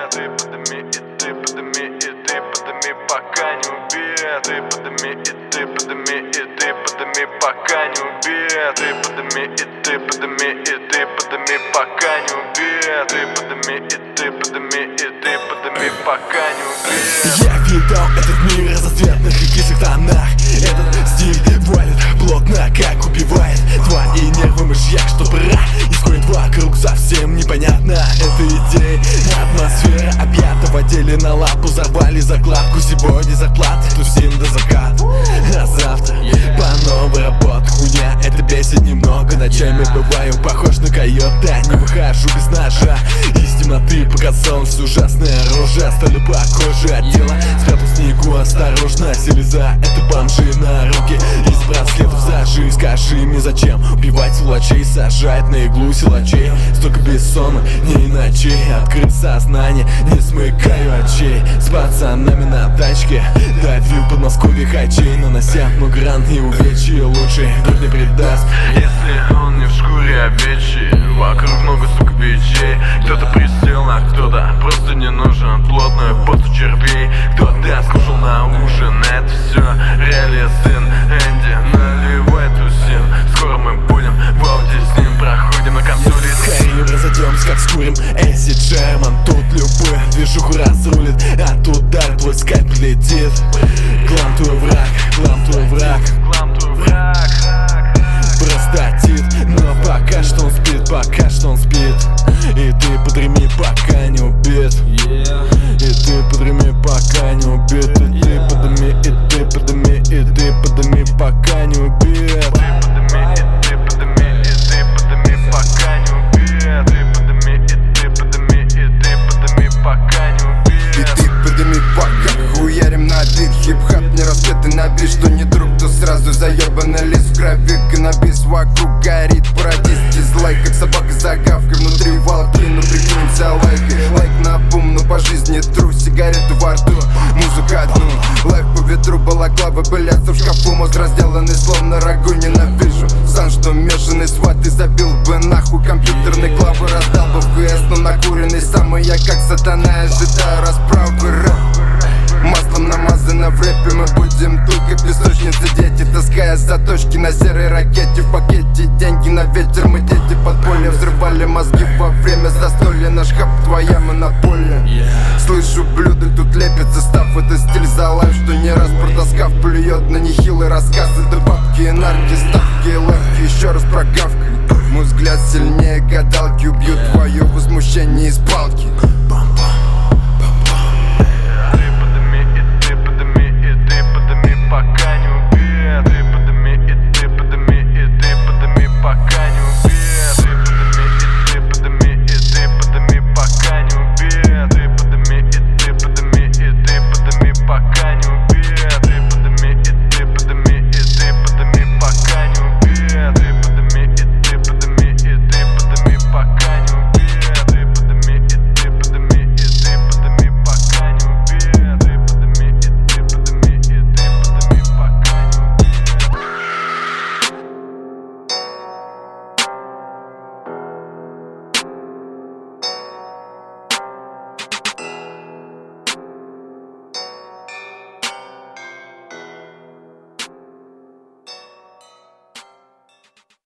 Ты подними, и ты подними, и ты подними, пока не убит. Ты подними, и ты подними, и ты подними, пока не убит. Ты подними, и ты подними, и ты подними, пока не убит. Ты подними, и ты подними, и ты подними, пока не убит. Я видал этот мир в разноцветных и кислых тонах. Этот стиль валит плотно, как убивает твои нервы мышьяк, что пора исходит вокруг совсем непонятно. Это идея, атмосфера объята в отделе на лапу. Взорвали закладку, сегодня зарплата, тусим до заката. А завтра по новой работе хуйня, это бесит немного. Ночами бываю похож на койота, не выхожу без ножа. Из темноты показалось ужасное оружие, стали по коже отдела. Спрятал в снегу осторожно, сели за это бомжи на руки. Из браслетов за жизнь, скажи мне зачем убивать сволочей, сажать на иглу силачей. Столько бессонных дней и ночей, открыть сознание, не смыкаю очей. С пацанами на тачке давил в Подмосковье хачей, нанося много ран и увечья. Лучший друг не предаст, если он не в шкуре овечьей. Вокруг много, сука, бичей. Кто-то присел, а кто-то просто не нужен. Плотную посту червей. Кто-то скушал на ужин. Это все реалия, сын Энди наливай тусин. Скоро мы будем в ауте с ним, проходим на консоли. скорее разойдемся, как скурим Эйси Джерман. Тут любую движуху разрулит, а тут удар твой скайп летит. Клан твой враг, клан твой враг, Клан твой враг. простатит, но пока что он спит, пока что он спит. И ты подреми, пока не убит. И ты подреми, пока не убит. И ты подними, и ты подними, и ты подними, пока не убит. Ты подними, и ты подними, пока не убит. Ты подними, и ты подними, и ты подними, пока не убит. И ты подними, пока хуярим на бит. Хип-хап не распетый на бит, что не друг, то сразу заебанный лист. В крови каннабис, вокруг горит парадиз. Дизлайк, как собака с загавкой, внутри волки, ну прикинься лайкой. Лайк на бум, но по жизни тру, сигарету во рту, музыку одну. Лайф по ветру, балаклавы пылятся в шкафу. Мозг разделанный, словно рагу, ненавижу. Сан, что мешанный сват, и забил бы нахуй компьютерный клавы. Раздал бы в КС, но накуренный самый я, как сатана, ожидаю расправы. Рэп маслом намазано в рэпе, мы будем тут, как песочницы дети, таская заточки на серой ракете. В пакете деньги на ветер, мы дети подполья. Взрывали мозги во время застолья, наш хаб твоя монополия. Слышу, блюда тут лепится, став это стиль за лайф, что не раз протаскав плюет на нехилый рассказ. Это бабки и нарки, ставки и лавки, еще раз прогавкой. Мой взгляд сильнее гадалки, убью твое возмущение из палки.